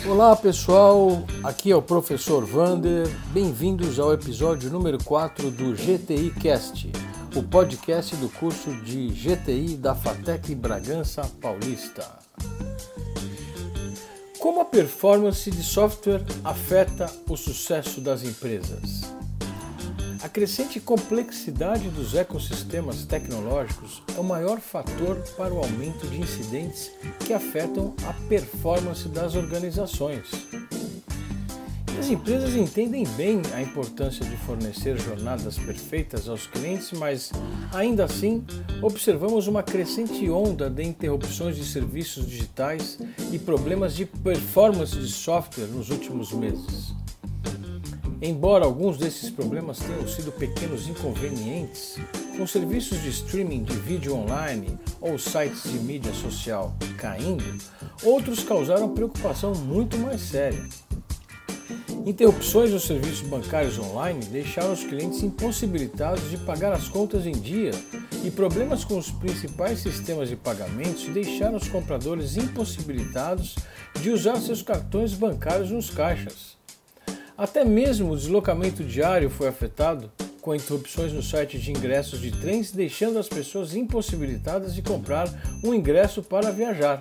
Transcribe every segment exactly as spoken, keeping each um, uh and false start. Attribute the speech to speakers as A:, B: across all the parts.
A: Olá pessoal, aqui é o professor Vander, bem-vindos ao episódio número quatro do G T I Cast, o podcast do curso de G T I da FATEC Bragança Paulista. Como a performance de software afeta o sucesso das empresas? A crescente complexidade dos ecossistemas tecnológicos é o maior fator para o aumento de incidentes que afetam a performance das organizações. As empresas entendem bem a importância de fornecer jornadas perfeitas aos clientes, mas, ainda assim, observamos uma crescente onda de interrupções de serviços digitais e problemas de performance de software nos últimos meses. Embora alguns desses problemas tenham sido pequenos inconvenientes, com serviços de streaming de vídeo online ou sites de mídia social caindo, outros causaram preocupação muito mais séria. Interrupções dos serviços bancários online deixaram os clientes impossibilitados de pagar as contas em dia, e problemas com os principais sistemas de pagamentos deixaram os compradores impossibilitados de usar seus cartões bancários nos caixas. Até mesmo o deslocamento diário foi afetado, com interrupções no site de ingressos de trens, deixando as pessoas impossibilitadas de comprar um ingresso para viajar.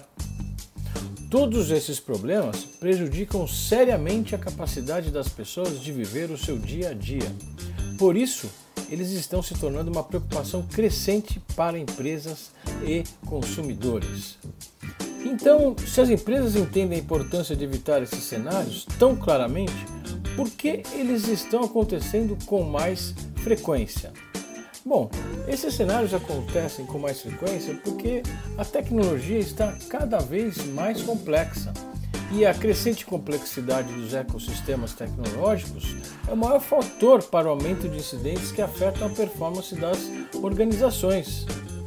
A: Todos esses problemas prejudicam seriamente a capacidade das pessoas de viver o seu dia a dia. Por isso, eles estão se tornando uma preocupação crescente para empresas e consumidores. Então, se as empresas entendem a importância de evitar esses cenários tão claramente, por que eles estão acontecendo com mais frequência? Bom, esses cenários acontecem com mais frequência porque a tecnologia está cada vez mais complexa e a crescente complexidade dos ecossistemas tecnológicos é o maior fator para o aumento de incidentes que afetam a performance das organizações.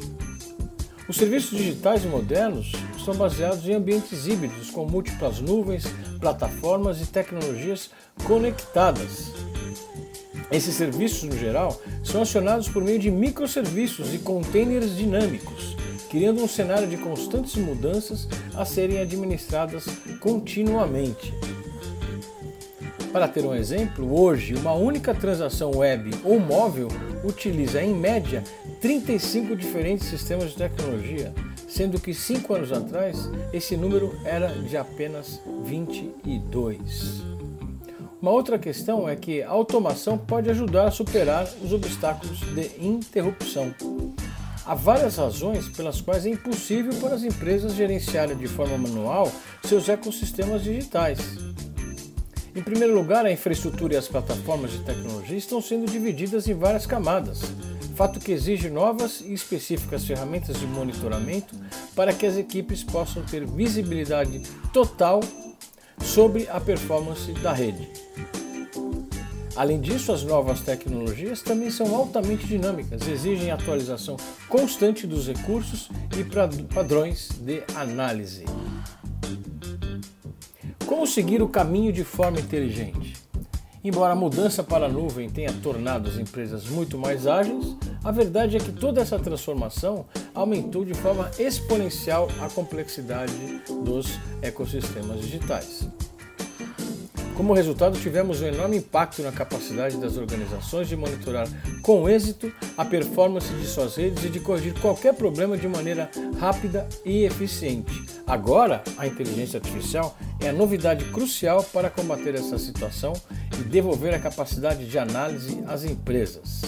A: Os serviços digitais modernos são baseados em ambientes híbridos com múltiplas nuvens, plataformas e tecnologias conectadas. Esses serviços, no geral, são acionados por meio de microserviços e containers dinâmicos, criando um cenário de constantes mudanças a serem administradas continuamente. Para ter um exemplo, hoje uma única transação web ou móvel utiliza, em média, trinta e cinco diferentes sistemas de tecnologia, sendo que cinco anos atrás esse número era de apenas vinte e dois. Uma outra questão é que a automação pode ajudar a superar os obstáculos de interrupção. Há várias razões pelas quais é impossível para as empresas gerenciarem de forma manual seus ecossistemas digitais. Em primeiro lugar, a infraestrutura e as plataformas de tecnologia estão sendo divididas em várias camadas, fato que exige novas e específicas ferramentas de monitoramento para que as equipes possam ter visibilidade total sobre a performance da rede. Além disso, as novas tecnologias também são altamente dinâmicas, exigem atualização constante dos recursos e padrões de análise. Como seguir o caminho de forma inteligente? Embora a mudança para a nuvem tenha tornado as empresas muito mais ágeis, a verdade é que toda essa transformação aumentou de forma exponencial a complexidade dos ecossistemas digitais. Como resultado, tivemos um enorme impacto na capacidade das organizações de monitorar com êxito a performance de suas redes e de corrigir qualquer problema de maneira rápida e eficiente. Agora, a inteligência artificial é a novidade crucial para combater essa situação e devolver a capacidade de análise às empresas.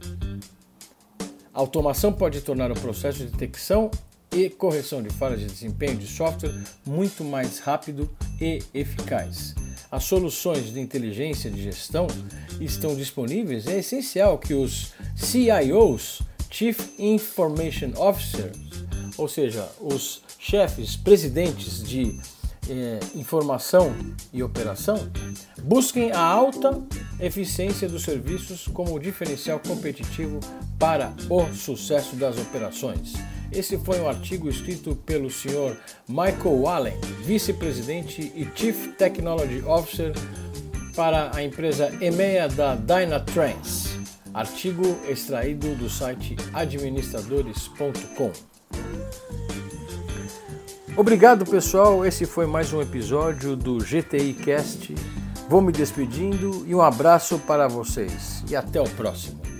A: A automação pode tornar o processo de detecção e correção de falhas de desempenho de software muito mais rápido e eficaz. As soluções de inteligência de gestão estão disponíveis. É essencial que os C I Os, Chief Information Officers, ou seja, os chefes, presidentes de eh, informação e operação, busquem a alta eficiência dos serviços como diferencial competitivo para o sucesso das operações. Esse foi um artigo escrito pelo senhor Michael Allen, vice-presidente e Chief Technology Officer para a empresa EMEA da Dynatrans. Artigo extraído do site administradores ponto com. Obrigado, pessoal. Esse foi mais um episódio do G T I Cast. Vou me despedindo e um abraço para vocês. E até o próximo.